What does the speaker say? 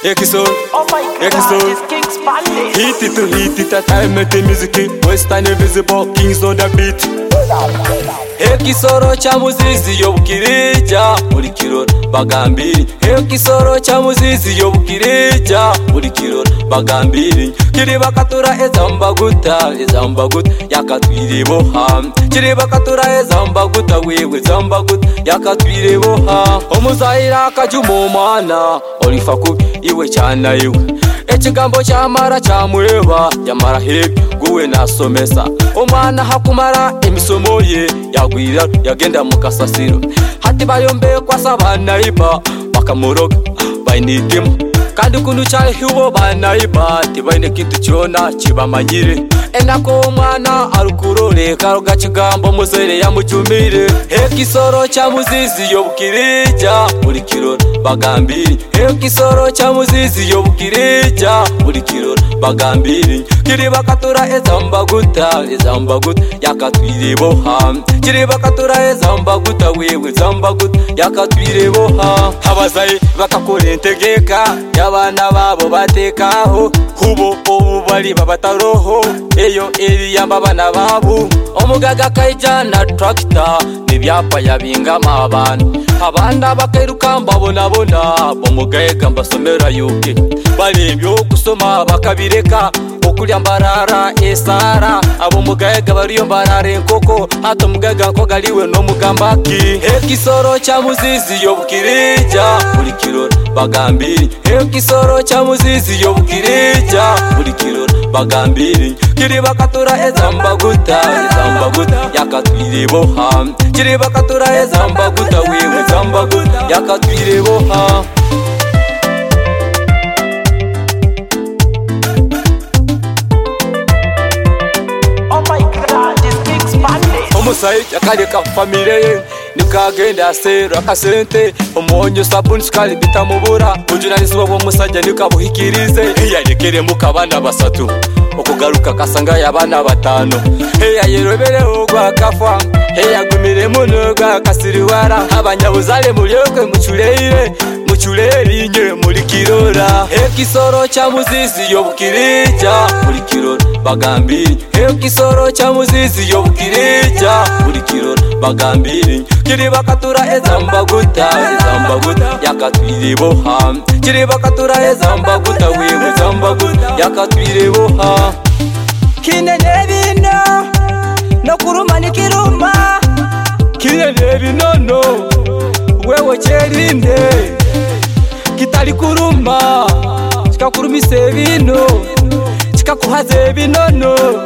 Episode, Oh my God, episode. this King's Palace. Hit it to hit it, time make the music. Western invisible, kings on the beat. Ekisoro cha muzizi yobukirija muri kirori bagambiri. Ekisoro cha muzizi yobukirija muri kirori bagambiri. Kiri bakatura ezambaguta yakatwirebo ha. Kiri bakatura ezambaguta wewe zambaguta yakatwirebo ha. Omuzahira akajumo mwana olifa kubi iwe cyana iwe. Ekigambo cyamara cyamureba yamara hebi guwe nasomesa. Omwana hakumara emisomo ye yagwira yagenda mukasasiro. Hati bayombe kwasabana iba bakamuroga bayinidimo. Kandi kunu cyane hiwo banaiba tibaine kintu cyona kibamanyire. Enako omwana arukurore karoga kigambo muzere yamujumire. Ekisoro cya muzizi yobukirija muri kirori bagambiri. Ekisoro cya muzizi yobukirija muri kirori bagambiri. Kiri bakatura ezambaguta yakatwirebo ha. Kiri bakatura ezambaguta wewe zambaguta yakatwirebo ha. Abazayi bakakorentegeka abana babo batekaho hubo obubali babataroho eyo eriyamba abana babo. Omugaga kayijana tractor nibyapa yabingama abantu abanda bakairuka mbabona bomugayega mbasomera yuke barebyo kusoma bakabireka okulya mbarara esara abo mugayega bariyo mbarara enkoko hato mugaga ko galiwe no mugambaki. Ekisoro cya muzizi yobukirija muri kirori bagambiri. Ekisoro cya muzizi yobukirija muri kirori bagambiri. Kiri bakatura ezambaguta yakatwirebo ha. Kiri bakatura ezambaguta wewe zambaguta yakatwirebo ha. Oh my God, this King's Palace. Omusayi yakaleka famire nikagenda sero akasente omonyo sabuni skali bitamubura. Ujunalizwa wo musajja nikabuhikirize yalekere mukabana basatu okugaruka kasanga yabana batano. Yayerobere ogwa kafa yagumire munoga kasiriwara. Abanyabuzale mulyokwe muculeire nye muri kirora. Ekisoro cya muzizi yobukirija muri kirori bagambiri. Ekisoro cya muzizi yobukirija muri kirori bagambiri. Kiri bakatura ezambaguta yakatwirebo ha. Kiri bakatura ezambaguta wewe zambaguta yakatwirebo ha. Kinene bino no kuruma nikiruma. Kinene binono wewe cherinde kitali kuruma kikakurumise bino kikakuhaze binono